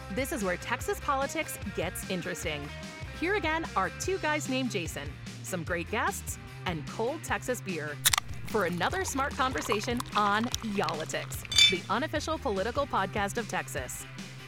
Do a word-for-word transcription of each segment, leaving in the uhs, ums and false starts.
This is where Texas politics gets interesting. Here again are two guys named Jason, some great guests, and cold Texas beer for another smart conversation on Y'all-itics, the unofficial political podcast of Texas.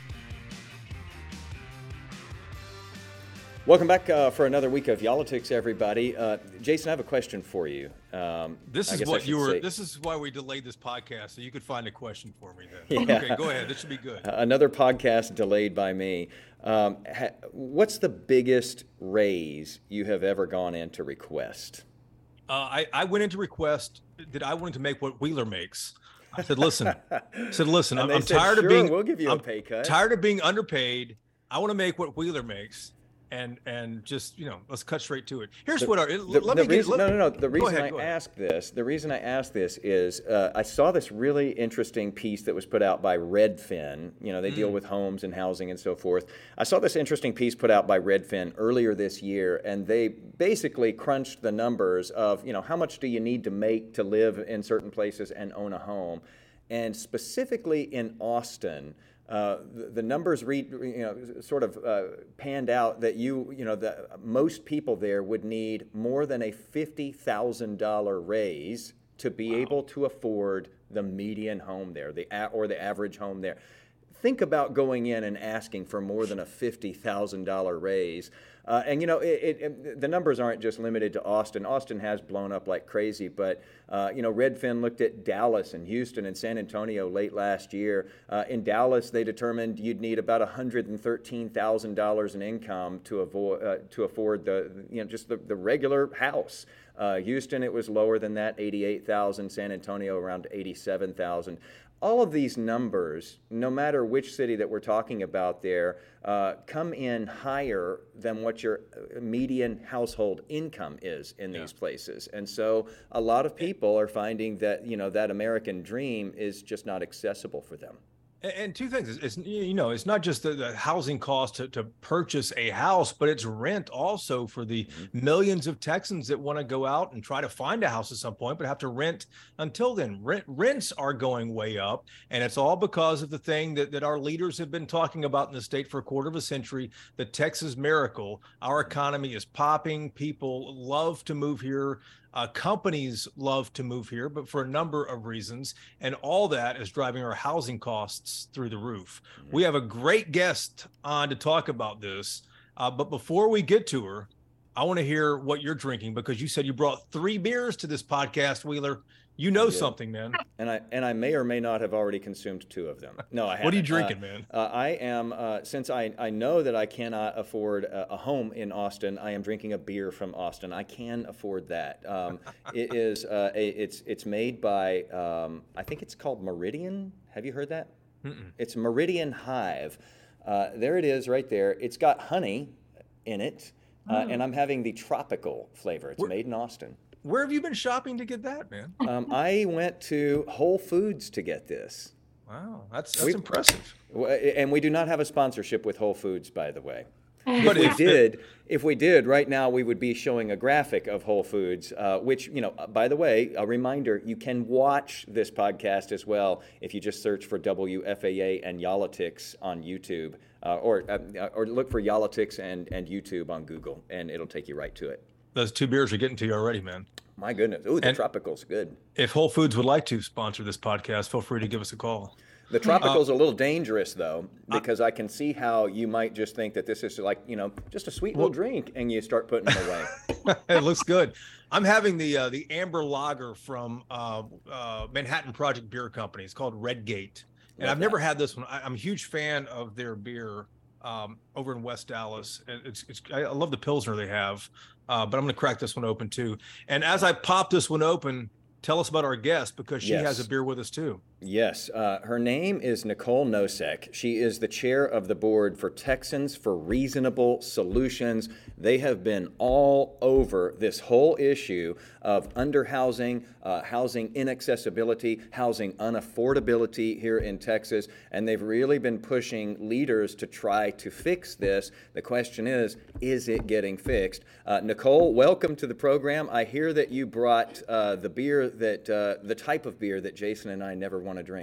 Welcome back uh, for another week of Y'all-itics, everybody. Uh, Jason, I have a question for you. Um, this is what you were. Say. This is why we delayed this podcast, so you could find a question for me. Then, yeah. Okay, go ahead. This should be good. Uh, another podcast delayed by me. Um, ha- what's the biggest raise you have ever gone in to request? Uh, I, I went into request that I wanted to make what Wheeler makes. I said, listen, I said, listen, I'm, I'm said, tired sure, of being. We'll give you I'm a pay cut. Tired of being underpaid. I want to make what Wheeler makes. And and just, you know, let's cut straight to it. Here's the, what our the, let the me reason, get, let, no no no the reason ahead, I ask this the reason I ask this is uh, I saw this really interesting piece that was put out by Redfin. You know, they mm. deal with homes and housing and so forth. I saw this interesting piece put out by Redfin earlier this year, and they basically crunched the numbers of, you know, how much do you need to make to live in certain places and own a home, and specifically in Austin. Uh, the, the numbers read, you know, sort of uh, panned out that you, you know, the, most people there would need more than a fifty thousand dollars raise to be wow. able to afford the median home there, the or the average home there. Think about going in and asking for more than a fifty thousand dollars raise. Uh, and, you know, it, it, it, the numbers aren't just limited to Austin. Austin has blown up like crazy. But, uh, you know, Redfin looked at Dallas and Houston and San Antonio late last year. Uh, in Dallas, they determined you'd need about one hundred thirteen thousand dollars in income to avoid uh, to afford the, you know, just the, the regular house. Uh, Houston, it was lower than that, eighty-eight thousand. San Antonio, around eighty-seven thousand. All of these numbers, no matter which city that we're talking about there, uh, come in higher than what your median household income is in these yeah. places. And so a lot of people are finding that, you know, that American dream is just not accessible for them. And two things, it's, you know, it's not just the, the housing cost to, to purchase a house, but it's rent also for the mm-hmm. millions of Texans that want to go out and try to find a house at some point, but have to rent until then. Rent, rents are going way up, and it's all because of the thing that, that our leaders have been talking about in the state for a quarter of a century, the Texas miracle. Our economy is popping. People love to move here. Uh, companies love to move here, but for a number of reasons, and all that is driving our housing costs through the roof. Mm-hmm. We have a great guest on to talk about this, uh, but before we get to her, I want to hear what you're drinking, because you said you brought three beers to this podcast, Wheeler. You know something, man. And I and I may or may not have already consumed two of them. No, I haven't. What are you drinking, uh, man? Uh, I am, uh, since I, I know that I cannot afford a, a home in Austin, I am drinking a beer from Austin. I can afford that. Um, it is, uh, a, it's it's made by, um, I think it's called Meridian. Have you heard that? Mm-mm. It's Meridian Hive. Uh, there it is right there. It's got honey in it, uh, mm. and I'm having the tropical flavor. It's We're- made in Austin. Where have you been shopping to get that, man? um, I went to Whole Foods to get this. Wow, that's that's we, impressive. And we do not have a sponsorship with Whole Foods, by the way. But if we did, if we did, right now we would be showing a graphic of Whole Foods, uh, which, you know, by the way, a reminder, you can watch this podcast as well if you just search for W F A A and Y'all-itics on YouTube, uh, or uh, or look for Y'all-itics and, and YouTube on Google, and it'll take you right to it. Those two beers are getting to you already, man. My goodness. Ooh, the and Tropical's good. If Whole Foods would like to sponsor this podcast, feel free to give us a call. The Tropical's uh, a little dangerous, though, because uh, I can see how you might just think that this is like, you know, just a sweet little well, drink, and you start putting them away. It looks good. I'm having the uh, the Amber Lager from uh, uh, Manhattan Project Beer Company. It's called Redgate. And Love I've that. never had this one. I, I'm a huge fan of their beer um, over in West Dallas. It's, it's I love the Pilsner they have. Uh, but I'm going to crack this one open, too. And as I pop this one open, tell us about our guest, because she yes. has a beer with us, too. Yes. Uh, her name is Nicole Nosek. She is the chair of the board for Texans for Reasonable Solutions. They have been all over this whole issue of underhousing, uh, housing inaccessibility, housing unaffordability here in Texas, and they've really been pushing leaders to try to fix this. The question is, is it getting fixed? Uh, Nicole, welcome to the program. I hear that you brought uh, the beer that, uh, the type of beer that Jason and I never want to drink.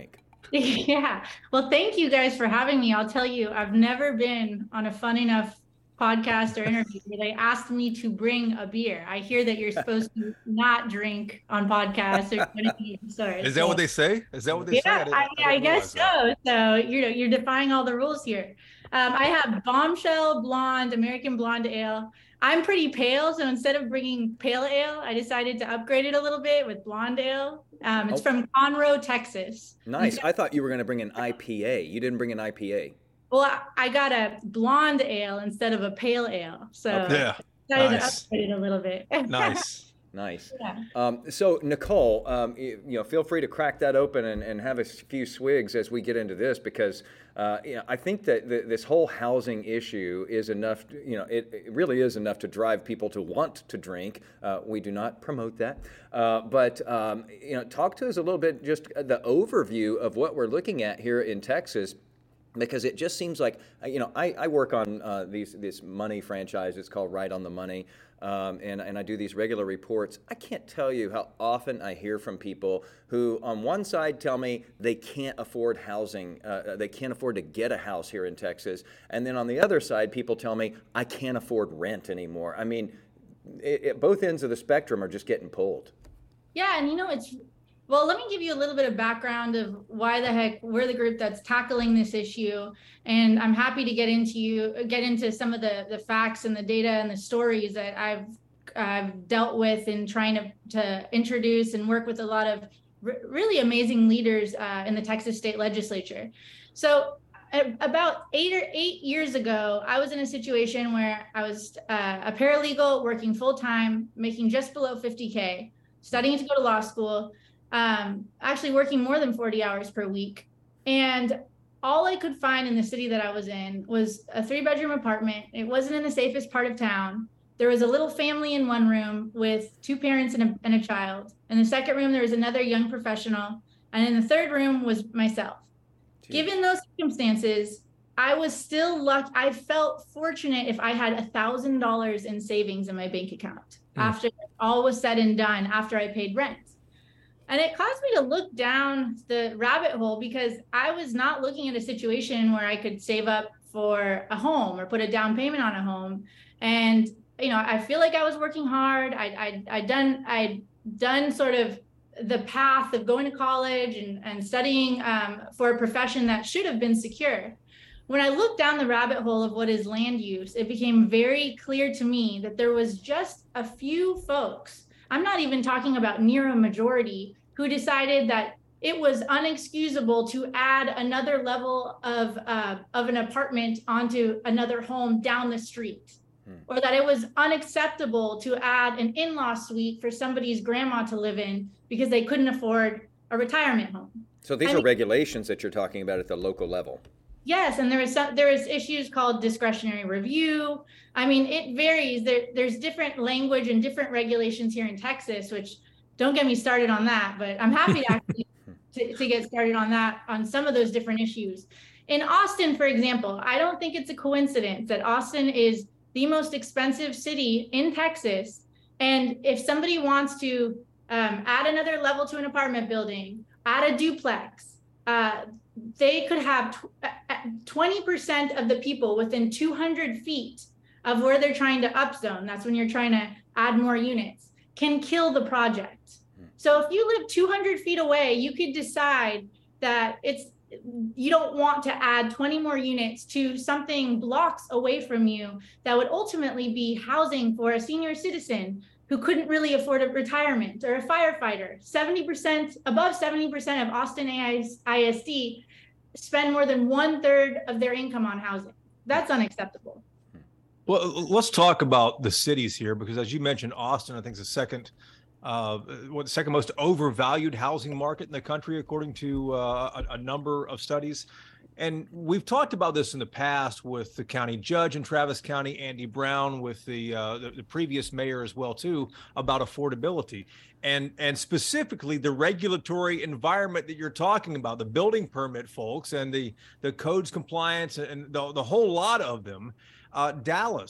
Yeah. Well, thank you guys for having me. I'll tell you, I've never been on a fun enough podcast or interview where they asked me to bring a beer. I hear that you're supposed to not drink on podcasts or anything of the sort. Is that So, what they say? Is that what they say? yeah, didn't- I, I didn't guess realize that. so. So, you know, you're defying all the rules here. Um, I have Bombshell Blonde, American Blonde Ale. I'm pretty pale, so instead of bringing pale ale, I decided to upgrade it a little bit with blonde ale. Um, it's Oh. from Conroe, Texas. Nice. I thought you were going to bring an I P A. You didn't bring an I P A. Well, I- I got a blonde ale instead of a pale ale, so Okay. Yeah, decided to nice. upgrade it a little bit. nice. Nice. Yeah. Um, so Nicole, um, you, you know, feel free to crack that open and, and have a few swigs as we get into this, because uh, you know, I think that the, this whole housing issue is enough. To, you know, it, it really is enough to drive people to want to drink. Uh, we do not promote that, uh, but um, you know, talk to us a little bit, just the overview of what we're looking at here in Texas. Because it just seems like, you know, I, I work on uh, these this money franchise. It's called Right on the Money, um, and and I do these regular reports. I can't tell you how often I hear from people who, on one side, tell me they can't afford housing, uh, they can't afford to get a house here in Texas, and then on the other side, people tell me I can't afford rent anymore. I mean, it, it, both ends of the spectrum are just getting pulled. Yeah, and you know, it's well, let me give you a little bit of background of why the heck we're the group that's tackling this issue. And I'm happy to get into you get into some of the, the facts and the data and the stories that I've I've dealt with in trying to, to introduce and work with a lot of r- really amazing leaders uh, in the Texas state legislature. So a- about eight or eight years ago, I was in a situation where I was uh, a paralegal working full time, making just below fifty K, studying to go to law school, um, actually working more than forty hours per week. And all I could find in the city that I was in was a three bedroom apartment. It wasn't in the safest part of town. There was a little family in one room with two parents and a, and a child. In the second room, there was another young professional. And in the third room was myself. Jeez. Given those circumstances, I was still lucky. I felt fortunate if I had a thousand dollars in savings in my bank account mm. after all was said and done, after I paid rent. And it caused me to look down the rabbit hole, because I was not looking at a situation where I could save up for a home or put a down payment on a home. And, you know, I feel like I was working hard. I, I, I done, I'd done sort of the path of going to college and, and studying um, for a profession that should have been secure. When I looked down the rabbit hole of what is land use, it became very clear to me that there was just a few folks, I'm not even talking about near a majority, who decided that it was unexcusable to add another level of uh, of an apartment onto another home down the street, hmm. or that it was unacceptable to add an in-law suite for somebody's grandma to live in because they couldn't afford a retirement home. So these I are mean, regulations that you're talking about at the local level. Yes, and there is some, there is issues called discretionary review. I mean, it varies. There, there's different language and different regulations here in Texas, which don't get me started on that, but I'm happy to actually to, to get started on that, on some of those different issues. In Austin, for example, I don't think it's a coincidence that Austin is the most expensive city in Texas. And if somebody wants to um, add another level to an apartment building, add a duplex, uh, they could have twenty percent of the people within two hundred feet of where they're trying to upzone. That's when you're trying to add more units, can kill the project. So if you live two hundred feet away, you could decide that it's you don't want to add twenty more units to something blocks away from you that would ultimately be housing for a senior citizen who couldn't really afford a retirement, or a firefighter. seventy percent, above seventy percent of Austin I S D spend more than one third of their income on housing. That's unacceptable. Well, let's talk about the cities here, because as you mentioned, Austin, I think is the second uh, what the second most overvalued housing market in the country, according to uh, a, a number of studies. And we've talked about this in the past with the county judge in Travis County, Andy Brown, with the, uh, the the previous mayor as well too, about affordability, and and specifically the regulatory environment that you're talking about, the building permit folks and the the codes compliance and the the whole lot of them. Uh, Dallas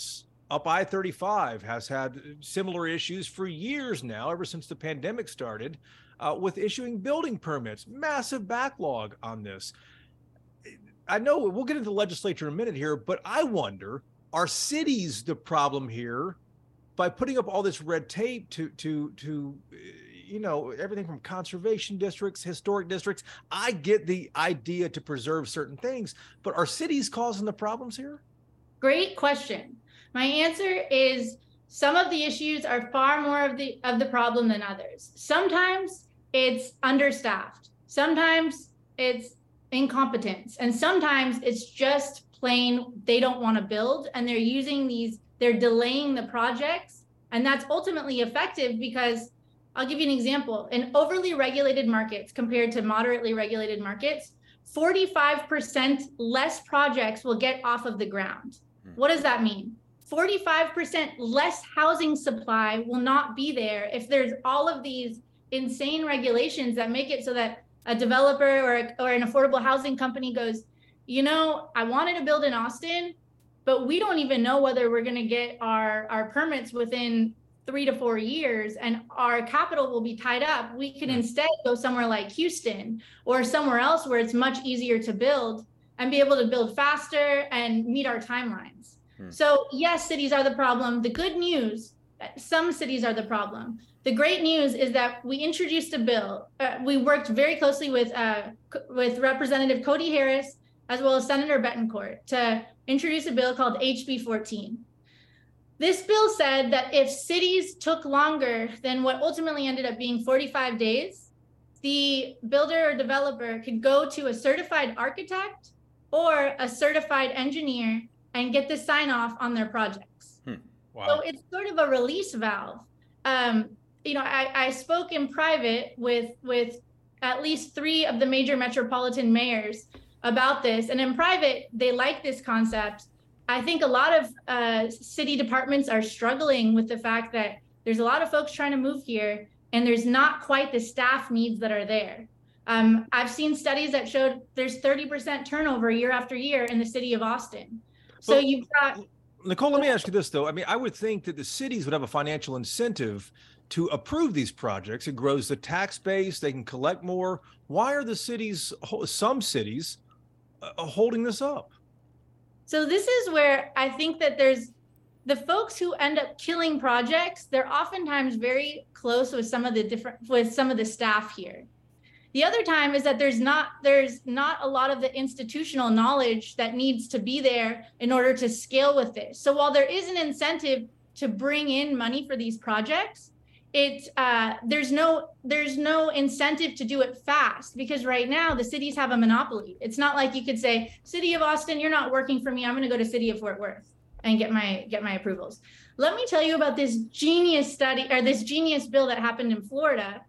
up I thirty-five has had similar issues for years now, ever since the pandemic started, uh, with issuing building permits. Massive backlog on this. I know we'll get into the legislature in a minute here, but I wonder, are cities the problem here by putting up all this red tape to, to, to, you know, everything from conservation districts, historic districts? I get the idea to preserve certain things, but are cities causing the problems here? Great question. My answer is some of the issues are far more of the of the problem than others. Sometimes it's understaffed. Sometimes it's incompetence. And sometimes it's just plain they don't want to build, and they're using these, they're delaying the projects. And that's ultimately effective because I'll give you an example. In overly regulated markets compared to moderately regulated markets, forty-five percent less projects will get off of the ground. What does that mean? forty-five percent less housing supply will not be there if there's all of these insane regulations that make it so that a developer or, a, or an affordable housing company goes, you know, I wanted to build in Austin, but we don't even know whether we're going to get our, our permits within three to four years and our capital will be tied up. We can instead go somewhere like Houston or somewhere else where it's much easier to build and be able to build faster and meet our timelines. Hmm. So yes, cities are the problem. The good news, some cities are the problem. The great news is that we introduced a bill. Uh, we worked very closely with uh, with Representative Cody Harris, as well as Senator Betancourt, to introduce a bill called H B fourteen. This bill said that if cities took longer than what ultimately ended up being forty-five days, the builder or developer could go to a certified architect or a certified engineer and get the sign off on their projects. Hmm. Wow. So it's sort of a release valve. Um, you know, I, I spoke in private with, with at least three of the major metropolitan mayors about this. And in private, they like this concept. I think a lot of uh, city departments are struggling with the fact that there's a lot of folks trying to move here and there's not quite the staff needs that are there. Um, I've seen studies that showed there's thirty percent turnover year after year in the city of Austin. So well, you've got... Nicole, let me ask you this, though. I mean, I would think that the cities would have a financial incentive to approve these projects. It grows the tax base. They can collect more. Why are the cities, some cities, uh, holding this up? So this is where I think that there's the folks who end up killing projects. They're oftentimes very close with some of the different, with some of the staff here. The other time is that there's not there's not a lot of the institutional knowledge that needs to be there in order to scale with this. So while there is an incentive to bring in money for these projects, it uh, there's no there's no incentive to do it fast, because right now the cities have a monopoly. It's not like you could say, City of Austin, you're not working for me. I'm going to go to City of Fort Worth and get my get my approvals. Let me tell you about this genius study or this genius bill that happened in Florida.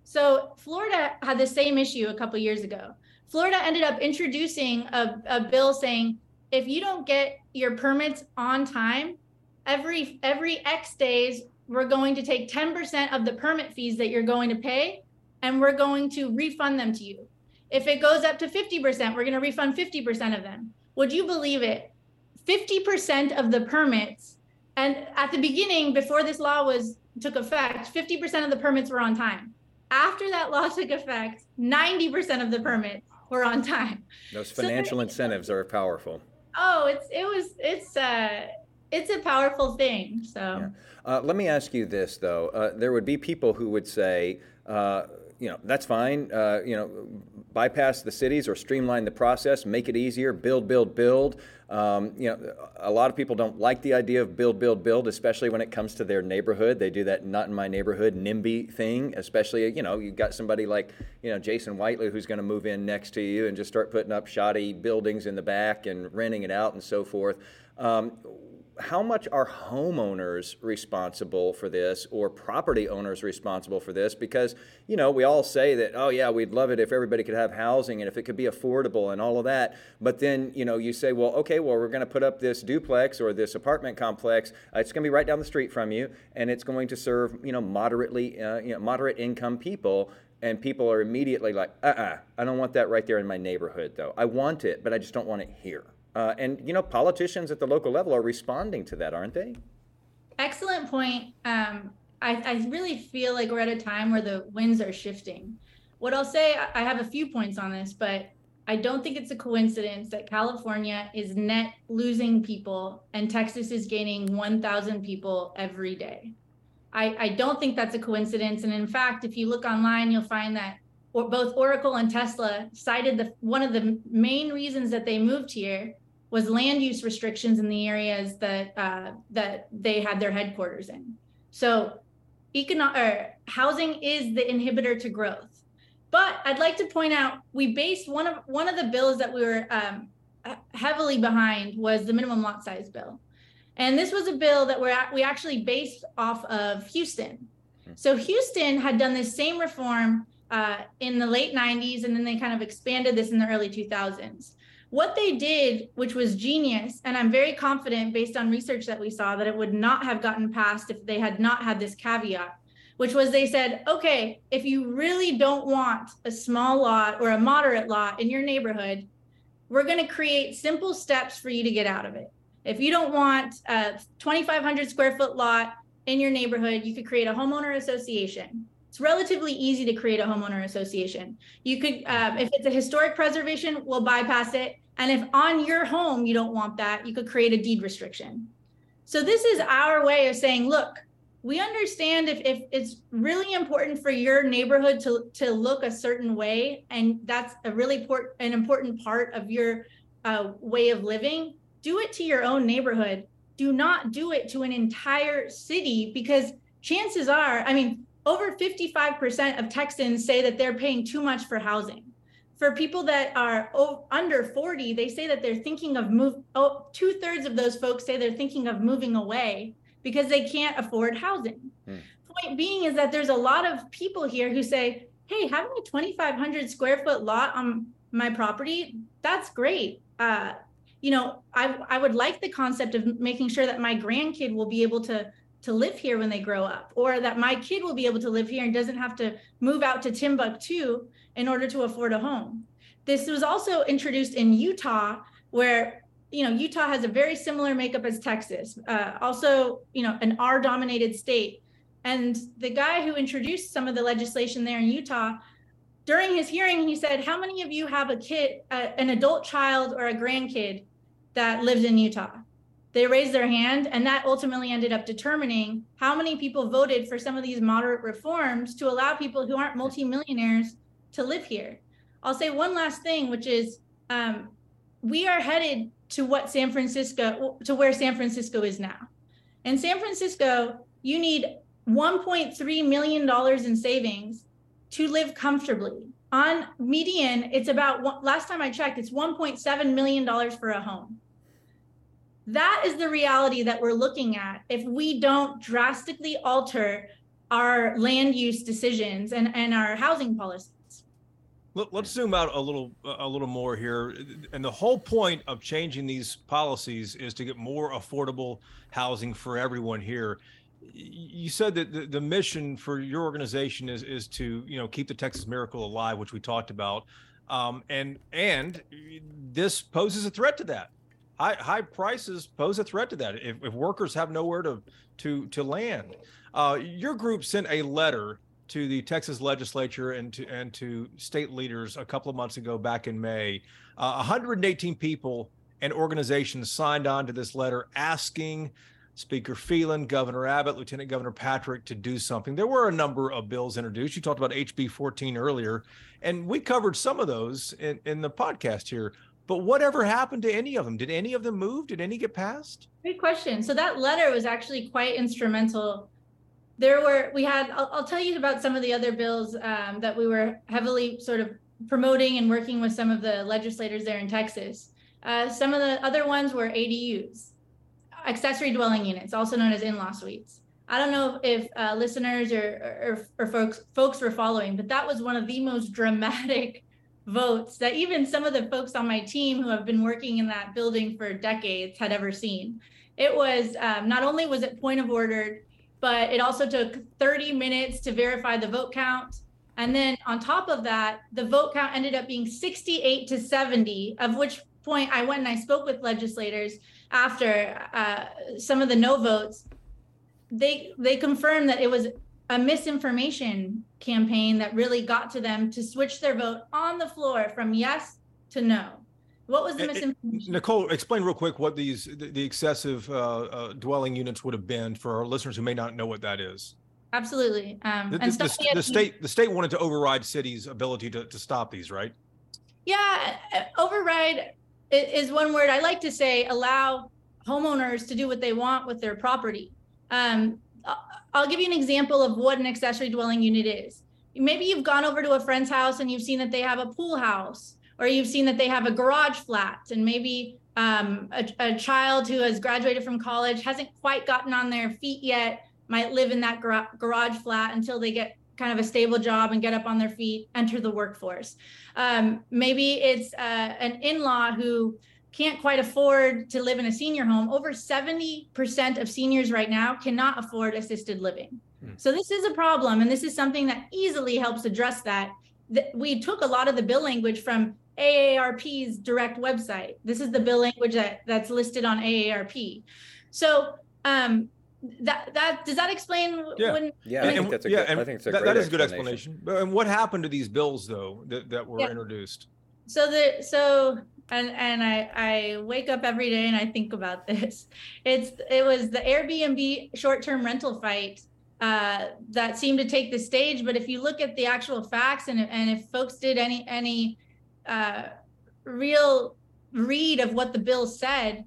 So Florida had the same issue a couple of years ago. Florida ended up introducing a, a bill saying, if you don't get your permits on time, every every X days, we're going to take ten percent of the permit fees that you're going to pay, and we're going to refund them to you. If it goes up to fifty percent, we're going to refund fifty percent of them. Would you believe it? fifty percent of the permits, and at the beginning, before this law was took effect, fifty percent of the permits were on time. After that law took effect, ninety percent of the permits were on time. Those financial so incentives are powerful. Oh, it's it was it's uh it's a powerful thing. So yeah. uh, let me ask you this though: uh, there would be people who would say, uh, you know, that's fine. Uh, you know, bypass the cities or streamline the process, make it easier, build, build, build. Um, you know, a lot of people don't like the idea of build, build, build, especially when it comes to their neighborhood. They do that not in my neighborhood NIMBY thing, especially, you know, you've got somebody like, you know, Jason Whiteley who's going to move in next to you and just start putting up shoddy buildings in the back and renting it out and so forth. Um, How much are homeowners responsible for this, or property owners responsible for this? Because, you know, we all say that, oh, yeah, we'd love it if everybody could have housing and if it could be affordable and all of that. But then, you know, you say, well, okay, well, we're going to put up this duplex or this apartment complex. Uh, it's going to be right down the street from you, and it's going to serve, you know, moderately, uh, you know, moderate income people. And people are immediately like, uh-uh, I don't want that right there in my neighborhood, though. I want it, but I just don't want it here. Uh, and, you know, politicians at the local level are responding to that, aren't they? Excellent point. Um, I, I really feel like we're at a time where the winds are shifting. What I'll say, I have a few points on this, but I don't think it's a coincidence that California is net losing people and Texas is gaining one thousand people every day. I, I don't think that's a coincidence. And in fact, if you look online, you'll find that or both Oracle and Tesla cited the one of the main reasons that they moved here was land use restrictions in the areas that uh, that they had their headquarters in. So, econo- or housing is the inhibitor to growth. But I'd like to point out we based one of one of the bills that we were um, heavily behind was the minimum lot size bill, and this was a bill that we're we actually based off of Houston. So Houston had done this same reform uh, in the late nineties, and then they kind of expanded this in the early two thousands. What they did, which was genius, and I'm very confident based on research that we saw that it would not have gotten passed if they had not had this caveat, which was they said, okay, if you really don't want a small lot or a moderate lot in your neighborhood, we're going to create simple steps for you to get out of it. If you don't want a twenty-five hundred square foot lot in your neighborhood, you could create a homeowner association. It's relatively easy to create a homeowner association. You could, um, if it's a historic preservation, we'll bypass it. And if on your home you don't want that, you could create a deed restriction. So this is our way of saying, look, we understand if, if it's really important for your neighborhood to, to look a certain way, and that's a really port, an important part of your uh, way of living, do it to your own neighborhood. Do not do it to an entire city, because chances are, I mean, over fifty-five percent of Texans say that they're paying too much for housing. For people that are under forty, they say that they're thinking of move. Oh, two thirds of those folks say they're thinking of moving away because they can't afford housing. Hmm. Point being is that there's a lot of people here who say, hey, having a twenty-five hundred square foot lot on my property, that's great. Uh, you know, I, I would like the concept of making sure that my grandkid will be able to, to live here when they grow up, or that my kid will be able to live here and doesn't have to move out to Timbuktu in order to afford a home. This was also introduced in Utah, where, you know, Utah has a very similar makeup as Texas, uh, also, you know, an R-dominated state. And the guy who introduced some of the legislation there in Utah, during his hearing, he said, how many of you have a kid, uh, an adult child or a grandkid that lives in Utah? They raised their hand, and that ultimately ended up determining how many people voted for some of these moderate reforms to allow people who aren't multimillionaires to live here. I'll say one last thing, which is um, we are headed to what San Francisco, to where San Francisco is now. In San Francisco, you need one point three million dollars in savings to live comfortably. On median, it's about, last time I checked, it's one point seven million dollars for a home. That is the reality that we're looking at if we don't drastically alter our land use decisions and, and our housing policies. Let's zoom out a little a little more here. And the whole point of changing these policies is to get more affordable housing for everyone here. You said that the, the mission for your organization is is to, you know, keep the Texas Miracle alive, which we talked about. Um, and and this poses a threat to that. High, high prices pose a threat to that if, if workers have nowhere to to to land. Uh, your group sent a letter to the Texas legislature and to and to state leaders a couple of months ago, back in May. Uh, one hundred eighteen people and organizations signed on to this letter asking Speaker Phelan, Governor Abbott, Lieutenant Governor Patrick to do something. There were a number of bills introduced. You talked about H B fourteen earlier, and we covered some of those in, in the podcast here. But whatever happened to any of them? Did any of them move? Did any get passed? Great question. So that letter was actually quite instrumental. There were, we had, I'll, I'll tell you about some of the other bills um, that we were heavily sort of promoting and working with some of the legislators there in Texas. Uh, some of the other ones were A D Us, accessory dwelling units, also known as in-law suites. I don't know if uh, listeners or, or, or folks, folks were following, but that was one of the most dramatic votes that even some of the folks on my team who have been working in that building for decades had ever seen. It was, um, not only was it point of order, but it also took thirty minutes to verify the vote count. And then on top of that, the vote count ended up being sixty-eight to seventy, of which point I went and I spoke with legislators after uh, some of the no votes. they they confirmed that it was a misinformation campaign that really got to them to switch their vote on the floor from yes to no. What was the misinformation? Nicole, explain real quick what these the, the excessive uh, uh, dwelling units would have been for our listeners who may not know what that is. Absolutely. Um, the, and the, the, the state the state wanted to override cities' ability to, to stop these, right? Yeah, override is one word. I like to say allow homeowners to do what they want with their property. Um, I'll give you an example of what an accessory dwelling unit is. Maybe you've gone over to a friend's house and you've seen that they have a pool house, or you've seen that they have a garage flat, and maybe um, a, a child who has graduated from college hasn't quite gotten on their feet yet, might live in that gar- garage flat until they get kind of a stable job and get up on their feet, enter the workforce. Um, maybe it's uh, an in-law who can't quite afford to live in a senior home. Over seventy percent of seniors right now cannot afford assisted living. Mm. So this is a problem, and this is something that easily helps address that. We took a lot of the bill language from A A R P's direct website. This is the bill language that, that's listed on A A R P. So um, that that does that explain? Yeah, when, yeah, I think that's a yeah, good, I think it's a that, great that is a good explanation. explanation. And what happened to these bills though that, that were yeah. introduced? So the so and and I I wake up every day and I think about this. It's it was the Airbnb short-term rental fight uh, that seemed to take the stage. But if you look at the actual facts, and and if folks did any any uh, real read of what the bill said,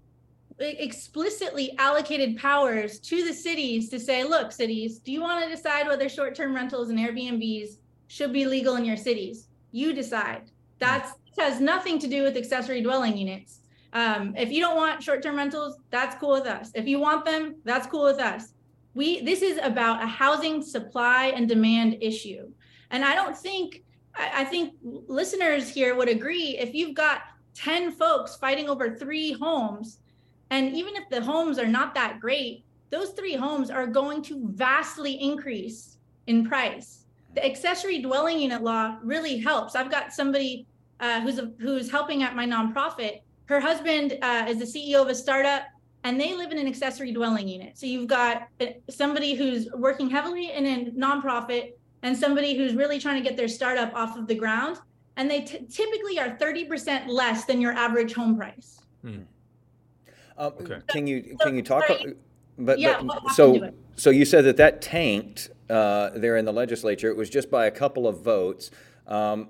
it explicitly allocated powers to the cities to say, look, cities, do you want to decide whether short-term rentals and Airbnbs should be legal in your cities? You decide. That's has nothing to do with accessory dwelling units. Um, if you don't want short-term rentals, that's cool with us. If you want them, that's cool with us. We this is about a housing supply and demand issue. And I don't think, I, I think listeners here would agree, if you've got ten folks fighting over three homes, and even if the homes are not that great, those three homes are going to vastly increase in price. The accessory dwelling unit law really helps. I've got somebody uh, who's a, who's helping at my nonprofit. Her husband uh, is the C E O of a startup, and they live in an accessory dwelling unit. So you've got somebody who's working heavily in a nonprofit and somebody who's really trying to get their startup off of the ground. And they t- typically are thirty percent less than your average home price. Hmm. Um, okay. Can you so, can you talk? sorry. But, yeah, but so so you said that that tanked uh, there in the legislature. It was just by a couple of votes. Um,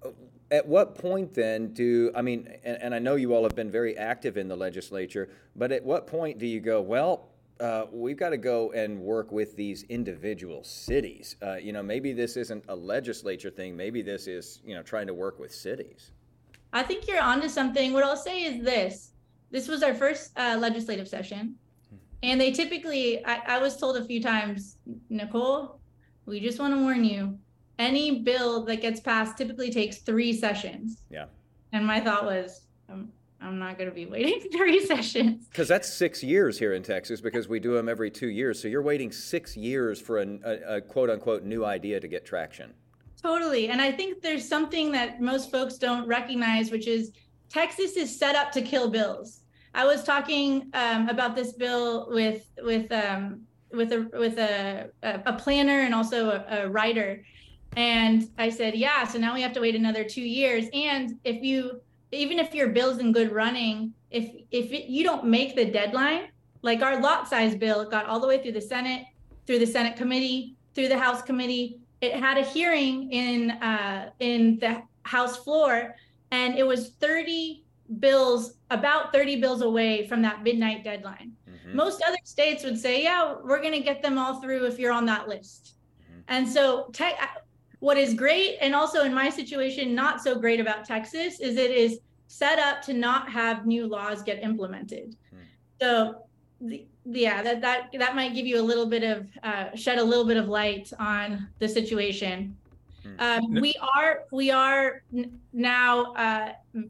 at what point then do I mean? And, and I know you all have been very active in the legislature, but at what point do you go, well, uh, we've got to go and work with these individual cities? Uh, you know, maybe this isn't a legislature thing. Maybe this is, you know, trying to work with cities. I think you're onto something. What I'll say is this. This was our first uh, legislative session. And they typically, I, I was told a few times, Nicole, we just want to warn you, any bill that gets passed typically takes three sessions. Yeah. And my thought was, I'm, I'm not going to be waiting three sessions. Because that's six years here in Texas, because we do them every two years. So you're waiting six years for a, a, a quote unquote new idea to get traction. Totally. And I think there's something that most folks don't recognize, which is Texas is set up to kill bills. I was talking um, about this bill with with um, with a with a a planner and also a, a writer, and I said, yeah. So now we have to wait another two years. And if you even if your bill's in good running, if if it, you don't make the deadline, like our lot size bill got all the way through the Senate, through the Senate committee, through the House committee. It had a hearing in uh, in the House floor, and it was thirty bills, about thirty bills away from that midnight deadline. Mm-hmm. Most other states would say, yeah, we're going to get them all through if you're on that list. Mm-hmm. And so te- what is great, and also in my situation, not so great about Texas, is it is set up to not have new laws get implemented. Mm-hmm. So the, yeah, that, that, that might give you a little bit of, uh, shed a little bit of light on the situation. Mm-hmm. Um, we are, we are n- now, uh,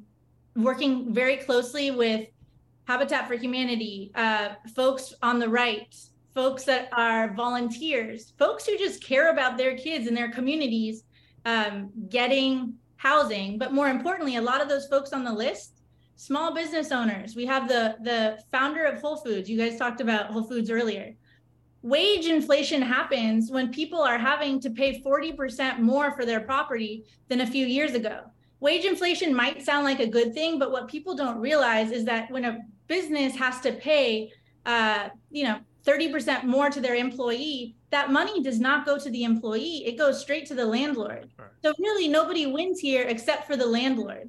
working very closely with Habitat for Humanity, uh, folks on the right, folks that are volunteers, folks who just care about their kids and their communities um, getting housing. But more importantly, a lot of those folks on the list, small business owners. We have the, the founder of Whole Foods. You guys talked about Whole Foods earlier. wage inflation happens when people are having to pay forty percent more for their property than a few years ago. Wage inflation might sound like a good thing, but what people don't realize is that when a business has to pay, uh, you know, thirty percent more to their employee, that money does not go to the employee. It goes straight to the landlord. Right. So really nobody wins here except for the landlord.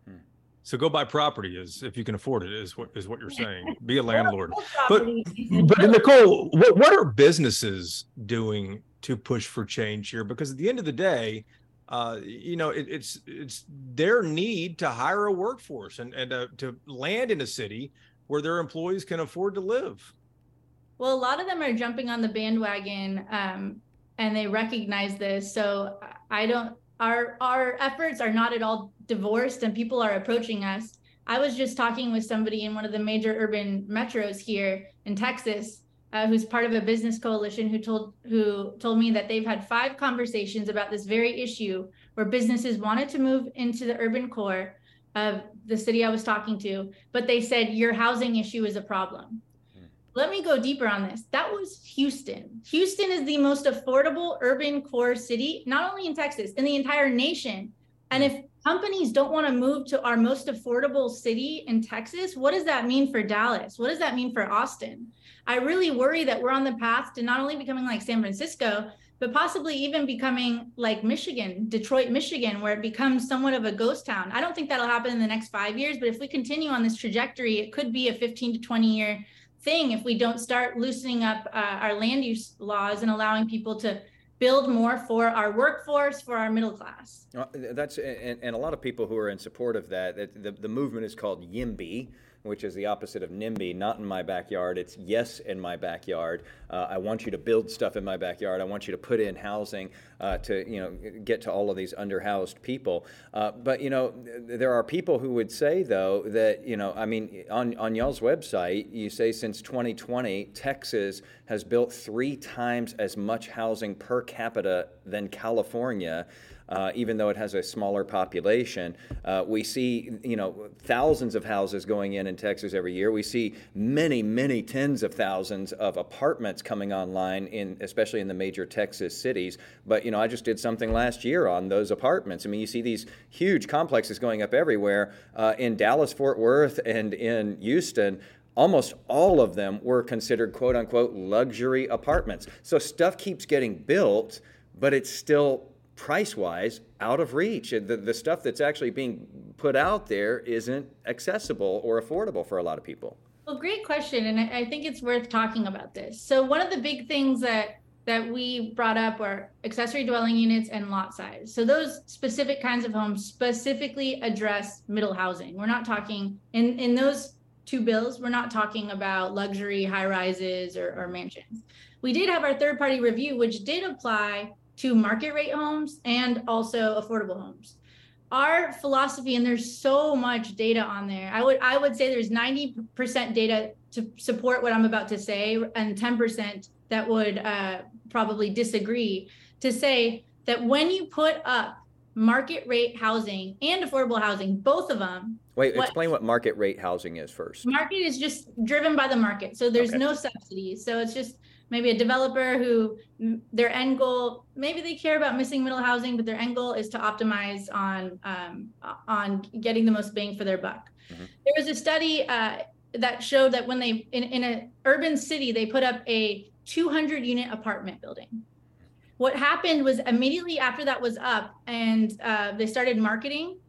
So go buy property is if you can afford it is what is what you're saying. Be a landlord. But but Nicole, what, what are businesses doing to push for change here? Because at the end of the day, uh, you know, it, it's it's their need to hire a workforce and, and uh, to land in a city where their employees can afford to live. Well, a lot of them are jumping on the bandwagon um, and they recognize this. So I don't, our our efforts are not at all divorced and people are approaching us. I was just talking with somebody in one of the major urban metros here in Texas, uh, who's part of a business coalition who told who told me that they've had five conversations about this very issue where businesses wanted to move into the urban core of the city I was talking to, but they said your housing issue is a problem. Let me go deeper on this. That was Houston. Houston is the most affordable urban core city, not only in Texas, in the entire nation. And if companies don't want to move to our most affordable city in Texas, what does that mean for Dallas? What does that mean for Austin? I really worry that we're on the path to not only becoming like San Francisco, but possibly even becoming like Michigan, Detroit, Michigan, where it becomes somewhat of a ghost town. I don't think that'll happen in the next five years, but if we continue on this trajectory, it could be a fifteen to twenty year thing if we don't start loosening up uh, our land use laws and allowing people to build more for our workforce, for our middle class. Well, that's and, and a lot of people who are in support of that. The, the movement is called YIMBY, which is the opposite of NIMBY, not in my backyard. It's yes in my backyard. Uh, I want you to build stuff in my backyard. I want you to put in housing uh, to, you know, get to all of these underhoused people. Uh, but, you know, there are people who would say, though, that, you know, I mean, on, on y'all's website, you say since twenty twenty, Texas has built three times as much housing per capita than California. Uh, even though it has a smaller population. Uh, we see, you know, thousands of houses going in in Texas every year. We see many, many tens of thousands of apartments coming online, in especially in the major Texas cities. But, you know, I just did something last year on those apartments. I mean, you see these huge complexes going up everywhere. Uh, in Dallas, Fort Worth, and in Houston, almost all of them were considered, quote unquote, luxury apartments. So stuff keeps getting built, but it's still price-wise out of reach. The, the stuff that's actually being put out there isn't accessible or affordable for a lot of people. Well, great question. And I, I think it's worth talking about this. So one of the big things that that we brought up were accessory dwelling units and lot size. So those specific kinds of homes specifically address middle housing. We're not talking, in, in those two bills, we're not talking about luxury high rises or, or mansions. We did have our third-party review, which did apply to market rate homes and also affordable homes. Our philosophy, and there's so much data on there, I would I would say there's ninety percent data to support what I'm about to say and ten percent that would uh, probably disagree, to say that when you put up market rate housing and affordable housing, both of them. Wait, what, explain what market rate housing is first. Market is just driven by the market. So there's okay. no subsidies. So it's just maybe a developer who their end goal, maybe they care about missing middle housing, but their end goal is to optimize on um, on getting the most bang for their buck. Mm-hmm. There was a study uh, that showed that when they, in, in an urban city, they put up a two hundred unit apartment building. What happened was immediately after that was up and uh, they started marketing,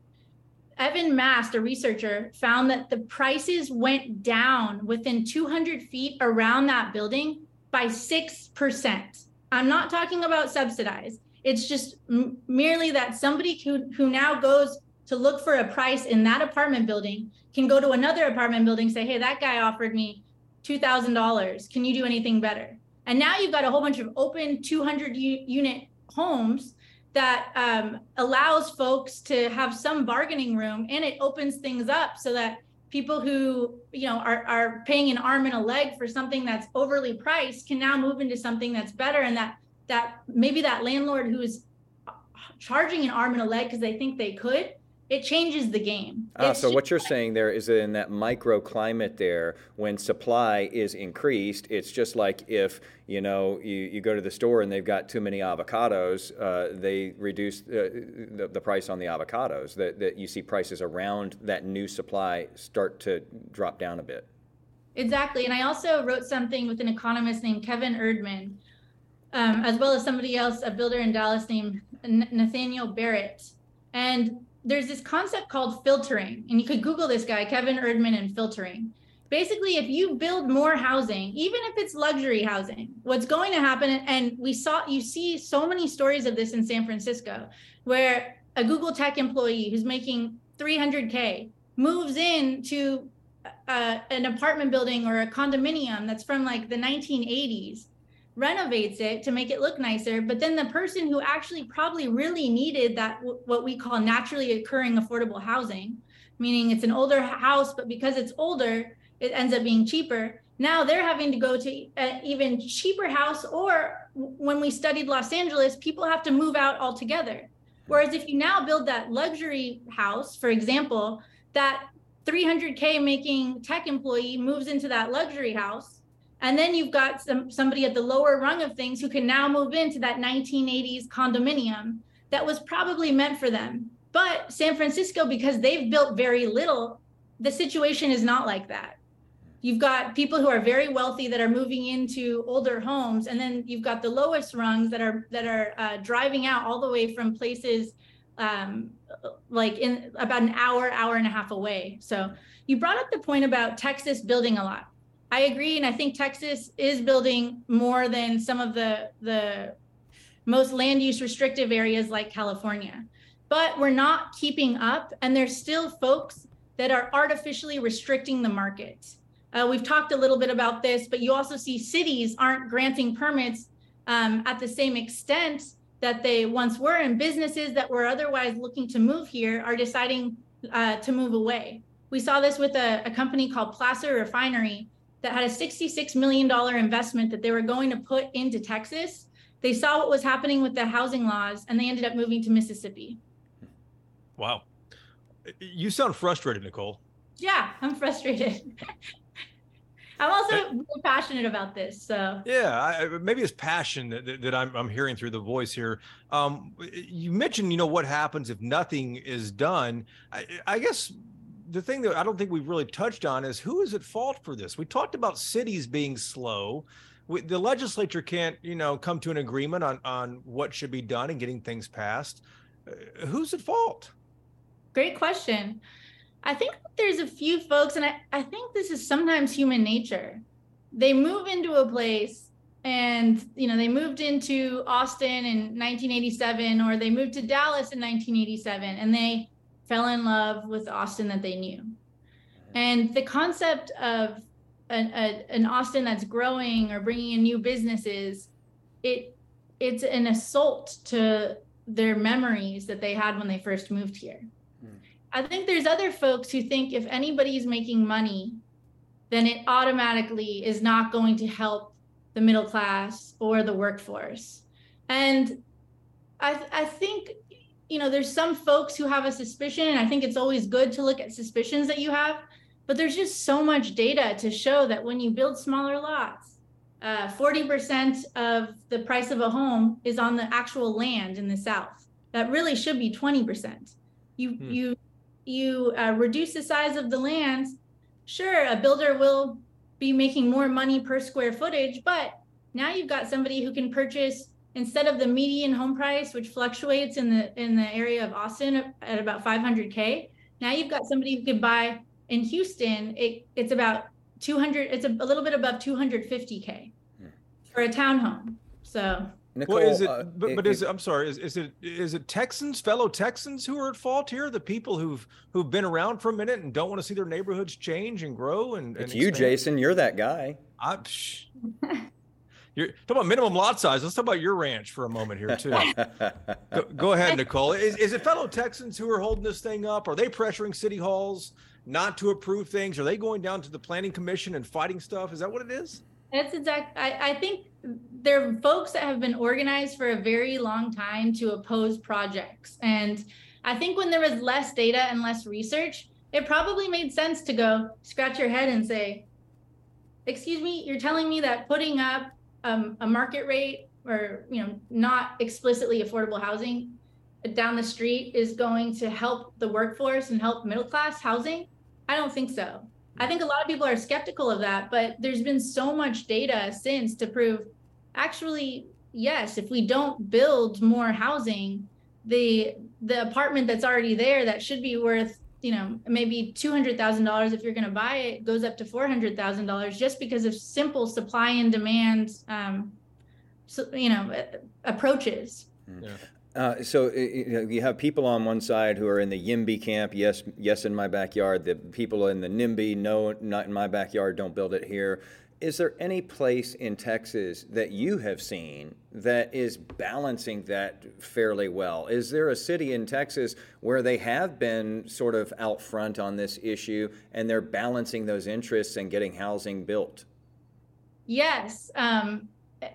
Evan Mast, a researcher, found that the prices went down within two hundred feet around that building by six percent. I'm not talking about subsidized. It's just m- merely that somebody who, who now goes to look for a price in that apartment building can go to another apartment building and say, hey, that guy offered me two thousand dollars. Can you do anything better? And now you've got a whole bunch of open two hundred u- unit homes that um, allows folks to have some bargaining room, and it opens things up so that people who, you know, are, are paying an arm and a leg for something that's overly priced can now move into something that's better. And that that maybe that landlord who is charging an arm and a leg because they think they could it changes the game. Ah, It's so just- what you're saying there is that in that microclimate there, when supply is increased, it's just like if, you know, you, you go to the store and they've got too many avocados, uh, they reduce uh, the, the price on the avocados, that, that you see prices around that new supply start to drop down a bit. Exactly. And I also wrote something with an economist named Kevin Erdman, um, as well as somebody else, a builder in Dallas named N- Nathaniel Barrett. And there's this concept called filtering. And you could Google this guy, Kevin Erdman, and filtering. Basically, if you build more housing, even if it's luxury housing, what's going to happen, and we saw, you see so many stories of this in San Francisco, where a Google Tech employee who's making three hundred K moves into Uh, an apartment building or a condominium that's from like the nineteen eighties, renovates it to make it look nicer, but then the person who actually probably really needed that, what we call naturally occurring affordable housing, meaning it's an older house, but because it's older, it ends up being cheaper. Now they're having to go to an even cheaper house, or when we studied Los Angeles, people have to move out altogether. Whereas if you now build that luxury house, for example, that three hundred K making tech employee moves into that luxury house, and then you've got some somebody at the lower rung of things who can now move into that nineteen eighties condominium that was probably meant for them. But San Francisco, because they've built very little, the situation is not like that. You've got people who are very wealthy that are moving into older homes, and then you've got the lowest rungs that are that are uh, driving out all the way from places um, like in about an hour, hour and a half away. So you brought up the point about Texas building a lot. I agree. And I think Texas is building more than some of the, the most land use restrictive areas like California, but we're not keeping up. And there's still folks that are artificially restricting the market. Uh, we've talked a little bit about this, but you also see cities aren't granting permits um, at the same extent that they once were, and businesses that were otherwise looking to move here are deciding uh, to move away. We saw this with a, a company called Placer Refinery that had a sixty-six million dollars investment that they were going to put into Texas. They saw what was happening with the housing laws, and they ended up moving to Mississippi. Wow. You sound frustrated, Nicole. Yeah, I'm frustrated. I'm also really passionate about this, so. Yeah, I, maybe it's passion that, that I'm, I'm hearing through the voice here. Um, you mentioned, you know, what happens if nothing is done. I, I guess the thing that I don't think we've really touched on is who is at fault for this? We talked about cities being slow. We, the legislature can't, you know, come to an agreement on, on what should be done and getting things passed. Uh, who's at fault? Great question. I think there's a few folks, and I, I think this is sometimes human nature. They move into a place and, you know, they moved into Austin in nineteen eighty-seven, or they moved to Dallas in nineteen eighty-seven, and they fell in love with Austin that they knew. And the concept of an, a, an Austin that's growing or bringing in new businesses, it it's an assault to their memories that they had when they first moved here. I think there's other folks who think if anybody's making money, then it automatically is not going to help the middle class or the workforce. And I, I think, you know, there's some folks who have a suspicion, and I think it's always good to look at suspicions that you have, but there's just so much data to show that when you build smaller lots, uh, forty percent of the price of a home is on the actual land in the South. That really should be twenty percent. You, hmm. you, you uh, reduce the size of the land, sure, a builder will be making more money per square footage, but now you've got somebody who can purchase, instead of the median home price, which fluctuates in the in the area of Austin at about five hundred K, now you've got somebody who could buy in Houston, it, it's about two hundred, it's a, a little bit above two hundred fifty K for a townhome. So. Nicole, well, is it, uh, but, but is it, I'm sorry, is, is it is it Texans, fellow Texans who are at fault here? The people who've who've been around for a minute and don't want to see their neighborhoods change and grow and, and it's you, expand? Jason. You're that guy. I, psh, you're talking about minimum lot size. Let's talk about your ranch for a moment here too. go, go ahead, Nicole. Is, is it fellow Texans who are holding this thing up? Are they pressuring city halls not to approve things? Are they going down to the planning commission and fighting stuff? Is that what it is? That's exact. I, I think there are folks that have been organized for a very long time to oppose projects. And I think when there was less data and less research, it probably made sense to go scratch your head and say, excuse me, you're telling me that putting up um, a market rate or, you know, not explicitly affordable housing down the street is going to help the workforce and help middle class housing? I don't think so. I think a lot of people are skeptical of that, but there's been so much data since to prove, actually, yes, if we don't build more housing, the the apartment that's already there that should be worth, you know, maybe two hundred thousand dollars if you're going to buy it, goes up to four hundred thousand dollars just because of simple supply and demand, um, so, you know, approaches. Yeah. Uh, so you know, you have people on one side who are in the YIMBY camp, yes, yes, in my backyard. The people in the NIMBY, no, not in my backyard, don't build it here. Is there any place in Texas that you have seen that is balancing that fairly well? Is there a city in Texas where they have been sort of out front on this issue and they're balancing those interests and getting housing built? Yes. Um,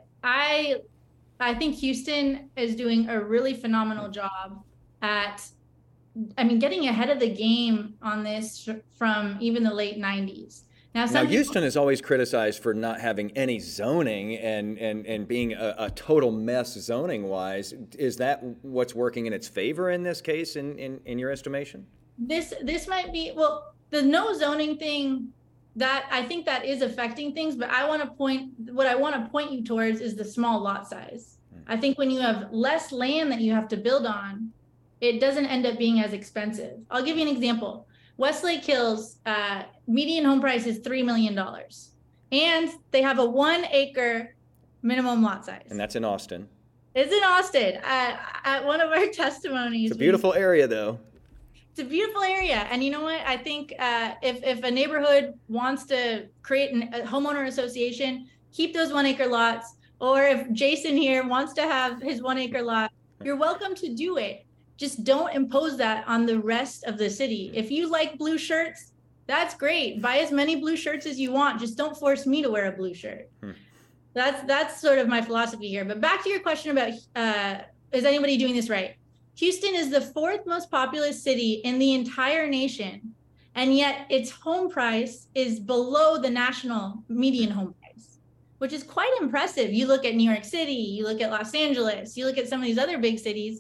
I I think Houston is doing a really phenomenal job at, I mean, getting ahead of the game on this from even the late nineties. Now, now people, Houston is always criticized for not having any zoning and, and, and being a, a total mess zoning-wise. Is that what's working in its favor in this case, in, in, in your estimation? This this might be, well, the no zoning thing, that I think that is affecting things, but I want to point, what I want to point you towards is the small lot size. I think when you have less land that you have to build on, it doesn't end up being as expensive. I'll give you an example. Westlake Hills, uh, median home price is three million dollars. And they have a one acre minimum lot size. And that's in Austin. It's in Austin. Uh, at one of our testimonies. It's a beautiful we, area, though. It's a beautiful area. And you know what? I think uh, if, if a neighborhood wants to create an, a homeowner association, keep those one acre lots. Or if Jason here wants to have his one acre lot, you're welcome to do it. Just don't impose that on the rest of the city. If you like blue shirts, that's great. Buy as many blue shirts as you want. Just don't force me to wear a blue shirt. Hmm. That's that's sort of my philosophy here. But back to your question about, uh, is anybody doing this right? Houston is the fourth most populous city in the entire nation, and yet its home price is below the national median home price, which is quite impressive. You look at New York City, you look at Los Angeles, you look at some of these other big cities.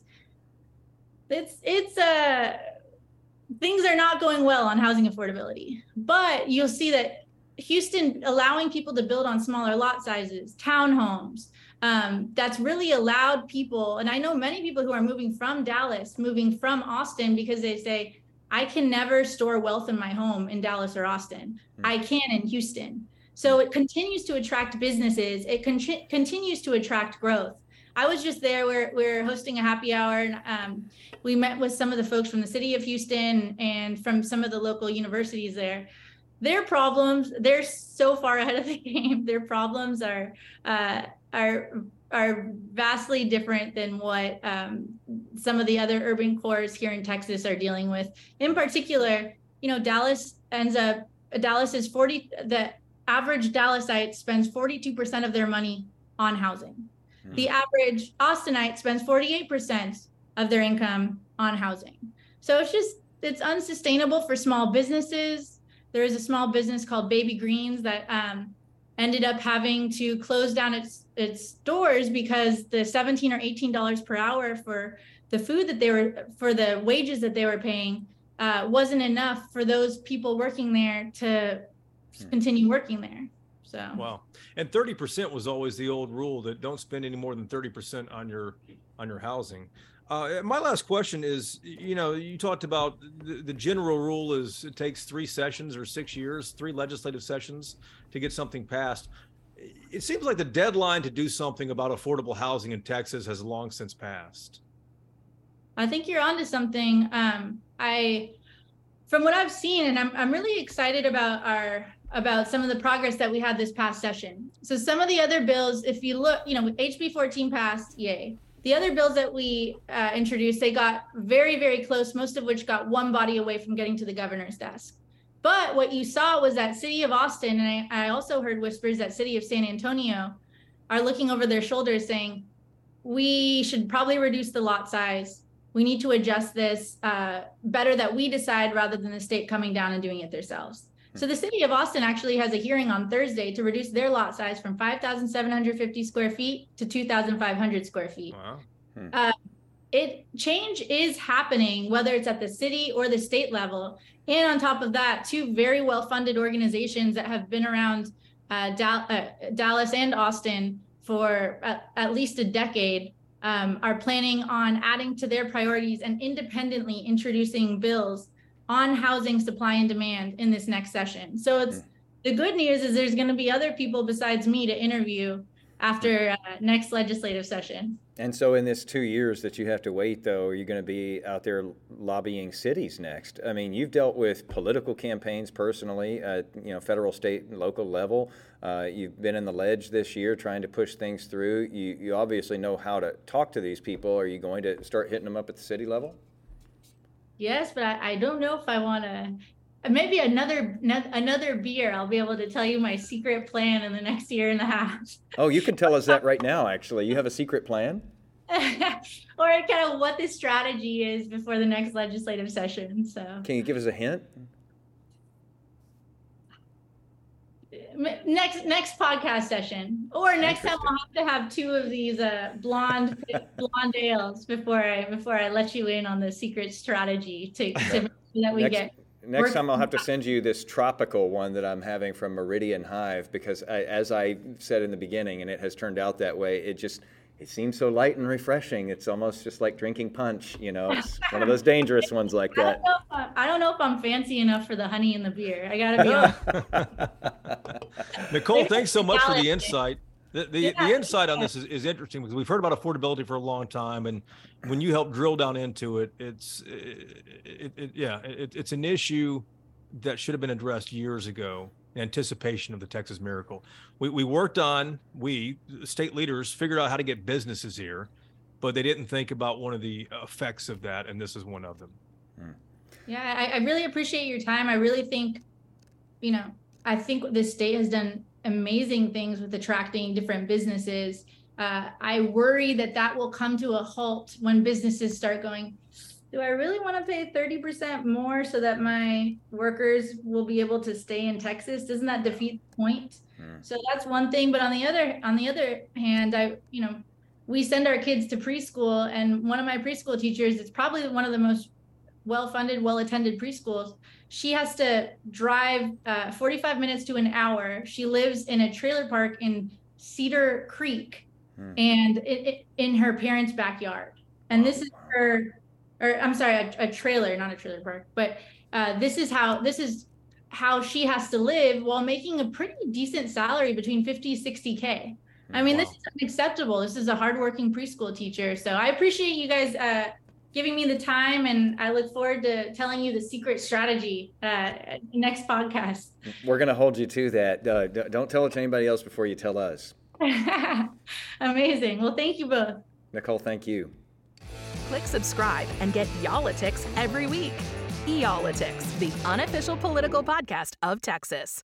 It's it's uh things are not going well on housing affordability, but you'll see that Houston allowing people to build on smaller lot sizes, townhomes, um, that's really allowed people. And I know many people who are moving from Dallas, moving from Austin, because they say, I can never store wealth in my home in Dallas or Austin. Mm-hmm. I can in Houston. So it continues to attract businesses. It con- continues to attract growth. I was just there. We're we're hosting a happy hour, and um, we met with some of the folks from the city of Houston and from some of the local universities there. Their problems, they're so far ahead of the game. Their problems are uh, are are vastly different than what um, some of the other urban cores here in Texas are dealing with. In particular, you know, Dallas ends up Dallas is forty. The average Dallasite spends forty-two percent of their money on housing. The average Austinite spends forty-eight percent of their income on housing. So it's just, it's unsustainable for small businesses. There is a small business called Baby Greens that um, ended up having to close down its its doors because the seventeen or eighteen dollars per hour for the food that they were, for the wages that they were paying uh, wasn't enough for those people working there to continue working there. So. Wow. And thirty percent was always the old rule that don't spend any more than thirty percent on your on your housing. Uh, my last question is, you know, you talked about the, the general rule is it takes three sessions or six years, three legislative sessions to get something passed. It seems like the deadline to do something about affordable housing in Texas has long since passed. I think you're onto something. Um, I, from what I've seen, and I'm I'm really excited about our about some of the progress that we had this past session. So some of the other bills, if you look, you know, H B fourteen passed, yay. The other bills that we uh, introduced, they got very, very close, most of which got one body away from getting to the governor's desk. But what you saw was that city of Austin, and I, I also heard whispers that city of San Antonio are looking over their shoulders saying, we should probably reduce the lot size. we need to adjust this uh, better that we decide rather than the state coming down and doing it themselves. So the city of Austin actually has a hearing on Thursday to reduce their lot size from five thousand seven hundred fifty square feet to two thousand five hundred square feet. Wow. Hmm. Uh, it change is happening, whether it's at the city or the state level. And on top of that, two very well-funded organizations that have been around uh, Dal- uh, Dallas and Austin for at, at least a decade um, are planning on adding to their priorities and independently introducing bills on housing supply and demand in this next session. So it's mm. the good news is there's going to be other people besides me to interview after uh, next legislative session. And so in this two years that you have to wait, though, are you going to be out there lobbying cities next? I mean, you've dealt with political campaigns personally at, you know, federal, state, and local level. Uh, you've been in the ledge this year trying to push things through. You, you obviously know how to talk to these people. Are you going to start hitting them up at the city level? Yes, but I, I don't know if I want to. Maybe another another beer. I'll be able to tell you my secret plan in the next year and a half. Oh, you can tell us that right now. Actually, you have a secret plan, or kind of what the strategy is before the next legislative session. So, can you give us a hint? Next next podcast session, or next time I'll have to have two of these uh, blonde blonde ales before I before I let you in on the secret strategy to, to make sure that we next, get. Next time I'll have to send you this tropical one that I'm having from Meridian Hive because, I, as I said in the beginning, and it has turned out that way. It just it seems so light and refreshing. It's almost just like drinking punch. You know, it's one of those dangerous ones like that. I don't know if I'm, I don't know if I'm fancy enough for the honey in the beer. I gotta be honest. Nicole, thanks so much for the insight. The the, yeah. the insight on this is, is interesting because we've heard about affordability for a long time, and when you help drill down into it, it's it, it, it, yeah, it, it's an issue that should have been addressed years ago. In anticipation of the Texas miracle, we we worked on we state leaders figured out how to get businesses here, but they didn't think about one of the effects of that, and this is one of them. Yeah, I, I really appreciate your time. I really think, you know, I think the state has done amazing things with attracting different businesses. Uh, I worry that that will come to a halt when businesses start going, do I really want to pay thirty percent more so that my workers will be able to stay in Texas? Doesn't that defeat the point? Mm. So that's one thing. But on the other on the other hand, I, you know, we send our kids to preschool, and one of my preschool teachers, it's probably one of the most well-funded, well-attended preschools. She has to drive uh, forty-five minutes to an hour. She lives in a trailer park in Cedar Creek, hmm. and it, it, in her parents' backyard. And this is her, or I'm sorry, a, a trailer, not a trailer park. But uh, this is how this is how she has to live while making a pretty decent salary, between fifty, sixty K. I mean, wow. This is unacceptable. This is a hardworking preschool teacher. So I appreciate you guys uh, giving me the time, and I look forward to telling you the secret strategy uh, next podcast. We're going to hold you to that. Uh, don't tell it to anybody else before you tell us. Amazing. Well, thank you both. Nicole, thank you. Click subscribe and get Y'all-itics every week. Y'all-itics, the unofficial political podcast of Texas.